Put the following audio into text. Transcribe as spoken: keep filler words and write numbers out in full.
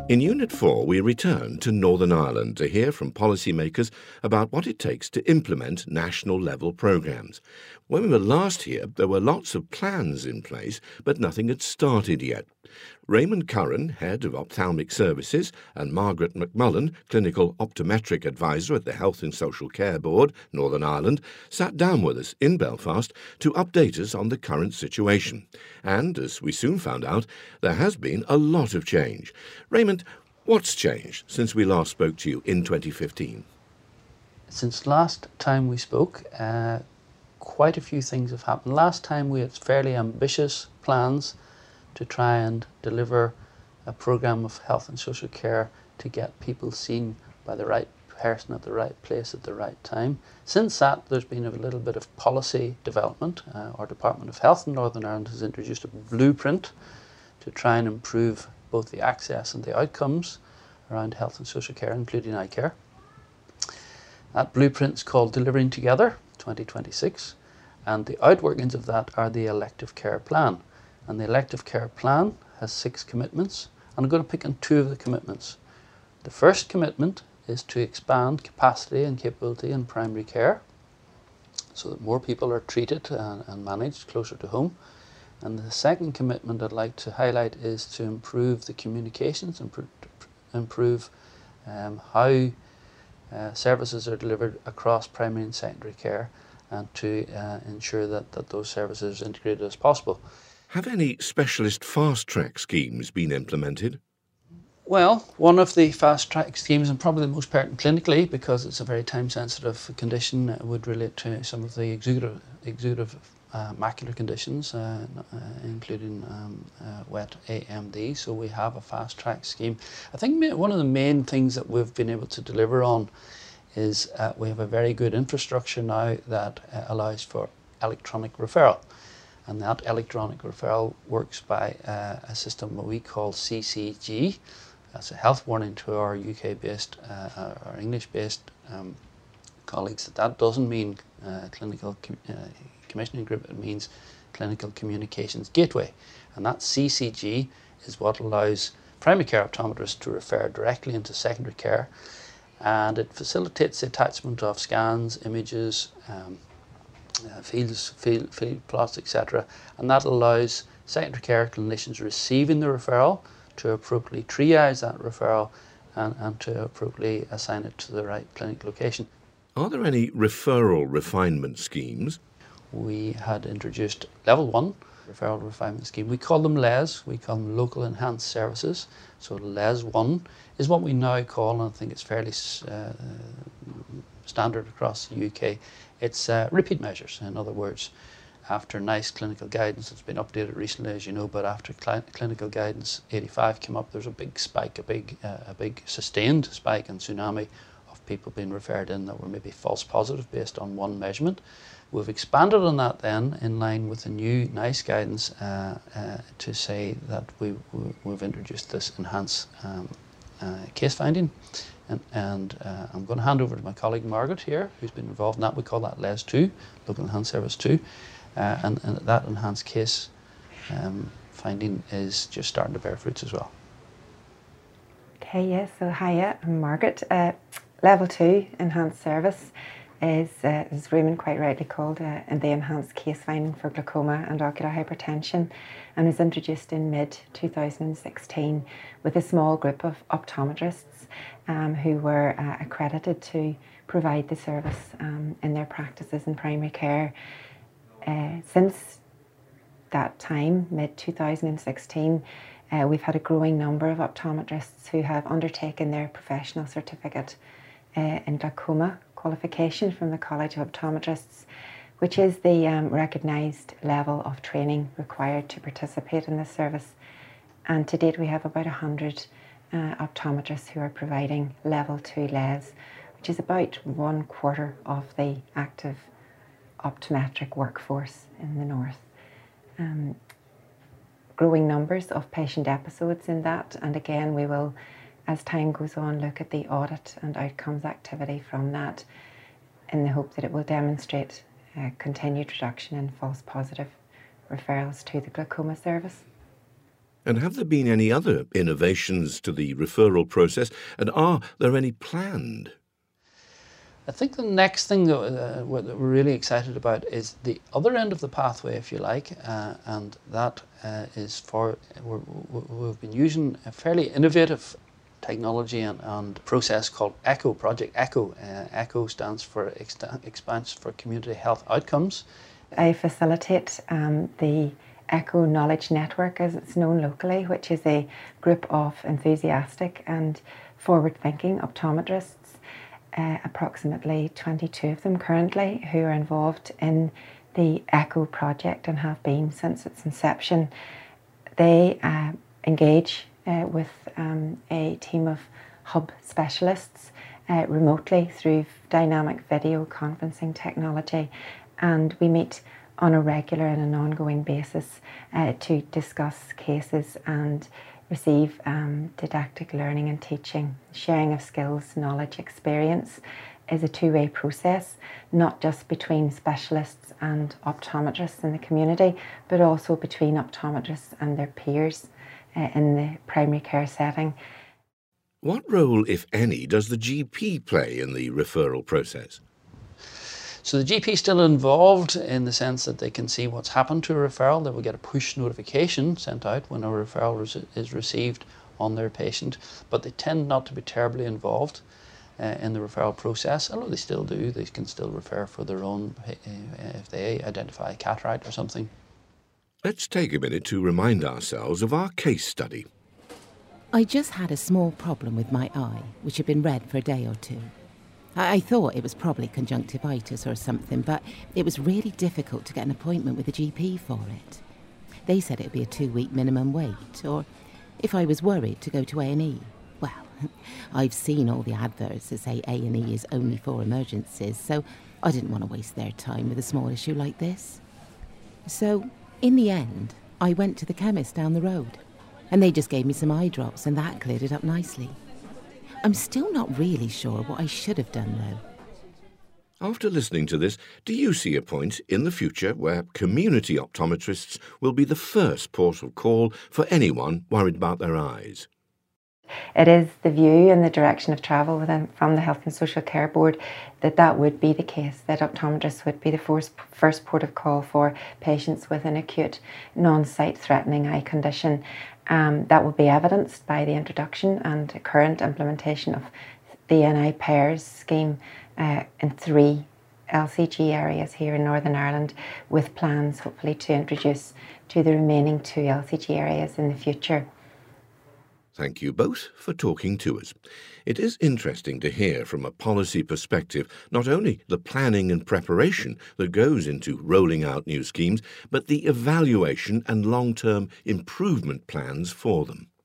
In Unit four, we return to Northern Ireland to hear from policymakers about what it takes to implement national-level programmes. When we were last here, there were lots of plans in place, but nothing had started yet. Raymond Curran, Head of Ophthalmic Services, and Margaret McMullen, Clinical Optometric Advisor at the Health and Social Care Board, Northern Ireland, sat down with us in Belfast to update us on the current situation. And, as we soon found out, there has been a lot of change. Raymond, what's changed since we last spoke to you in twenty fifteen? Since last time we spoke, uh, quite a few things have happened. Last time we had fairly ambitious plans to try and deliver a programme of health and social care to get people seen by the right person at the right place at the right time. Since that, there's been a little bit of policy development. Uh, our Department of Health in Northern Ireland has introduced a blueprint to try and improve both the access and the outcomes around health and social care, including eye care. That blueprint is called Delivering Together twenty twenty-six, and the outworkings of that are the elective care plan. And the elective care plan has six commitments, and I'm going to pick on two of the commitments. The first commitment is to expand capacity and capability in primary care so that more people are treated and, and managed closer to home. And the second commitment I'd like to highlight is to improve the communications, improve, improve um, how uh, services are delivered across primary and secondary care, and to uh, ensure that, that those services are integrated as possible. Have any specialist fast-track schemes been implemented? Well, one of the fast-track schemes, and probably the most pertinent clinically because it's a very time-sensitive condition, would relate to some of the exudative, exudative uh, macular conditions, uh, uh, including um, uh, wet A M D. So we have a fast-track scheme. I think one of the main things that we've been able to deliver on is uh, we have a very good infrastructure now that uh, allows for electronic referral. And that electronic referral works by uh, a system that we call C C G. That's a health warning to our U K-based, uh, our English-based um, colleagues. That that doesn't mean uh, clinical com uh, commissioning group, it means clinical communications gateway. And that C C G is what allows primary care optometrists to refer directly into secondary care. And it facilitates the attachment of scans, images, um, Uh, fields, field, field plots, et cetera, and that allows secondary care clinicians receiving the referral to appropriately triage that referral and, and to appropriately assign it to the right clinic location. Are there any referral refinement schemes? We had introduced level one referral refinement scheme. We call them L E S, we call them local enhanced services. So L E S one is what we now call, and I think it's fairly uh, standard across the U K, it's uh, repeat measures. In other words, after NICE clinical guidance, it's been updated recently, as you know, but after cl clinical guidance eighty-five came up, there's a big spike, a big, uh, a big sustained spike and tsunami of people being referred in that were maybe false positive based on one measurement. We've expanded on that then in line with the new NICE guidance uh, uh, to say that we, we, we've introduced this enhanced um, uh, case finding. And, and uh, I'm going to hand over to my colleague Margaret here, who's been involved in that. We call that L E S two, Local Enhanced Service two. Uh, and, and that enhanced case um, finding is just starting to bear fruits as well. Okay, yes, so hiya, I'm Margaret. Uh, level two Enhanced Service is, uh, as Raymond quite rightly called, uh, the enhanced case finding for glaucoma and ocular hypertension, and was introduced in mid two thousand sixteen with a small group of optometrists um, who were uh, accredited to provide the service um, in their practices in primary care. Uh, since that time, mid two thousand sixteen, uh, we've had a growing number of optometrists who have undertaken their professional certificate uh, in glaucoma qualification from the College of Optometrists, which is the um, recognised level of training required to participate in this service. And to date we have about one hundred uh, optometrists who are providing level two L E S, which is about one quarter of the active optometric workforce in the north. Um, growing numbers of patient episodes in that, and again we will, as time goes on, look at the audit and outcomes activity from that in the hope that it will demonstrate a continued reduction in false positive referrals to the glaucoma service. And have there been any other innovations to the referral process, and are there any planned? I think the next thing that, uh, we're really excited about is the other end of the pathway, if you like, uh, and that uh, is for, we're, we've been using a fairly innovative technology and, and process called ECHO, Project ECHO. Uh, ECHO stands for Expanse for Community Health Outcomes. I facilitate um, the ECHO Knowledge Network, as it's known locally, which is a group of enthusiastic and forward-thinking optometrists. Uh, approximately twenty-two of them currently, who are involved in the ECHO project and have been since its inception. They uh, engage uh, with um, a team of hub specialists uh, remotely through dynamic video conferencing technology, and we meet on a regular and an ongoing basis uh, to discuss cases and receive um, didactic learning and teaching. Sharing of skills, knowledge, experience is a two-way process, not just between specialists and optometrists in the community, but also between optometrists and their peers uh, in the primary care setting. What role, if any, does the G P play in the referral process? So the G P is still involved in the sense that they can see what's happened to a referral. They will get a push notification sent out when a referral is received on their patient, but they tend not to be terribly involved uh, in the referral process, although they still do. They can still refer for their own, uh, if they identify a cataract or something. Let's take a minute to remind ourselves of our case study. I just had a small problem with my eye, which had been red for a day or two. I thought it was probably conjunctivitis or something, but it was really difficult to get an appointment with a G P for it. They said it would be a two-week minimum wait, or if I was worried, to go to A and E. Well, I've seen all the adverts that say A and E is only for emergencies, so I didn't want to waste their time with a small issue like this. So, in the end, I went to the chemist down the road, and they just gave me some eye drops, and that cleared it up nicely. I'm still not really sure what I should have done, though. After listening to this, do you see a point in the future where community optometrists will be the first port of call for anyone worried about their eyes? It is the view and the direction of travel within, from the Health and Social Care Board that that would be the case, that optometrists would be the first, first port of call for patients with an acute non-sight threatening eye condition. Um, that will be evidenced by the introduction and current implementation of the N I PAIRS scheme uh, in three L C G areas here in Northern Ireland, with plans hopefully to introduce to the remaining two L C G areas in the future. Thank you both for talking to us. It is interesting to hear from a policy perspective not only the planning and preparation that goes into rolling out new schemes, but the evaluation and long-term improvement plans for them.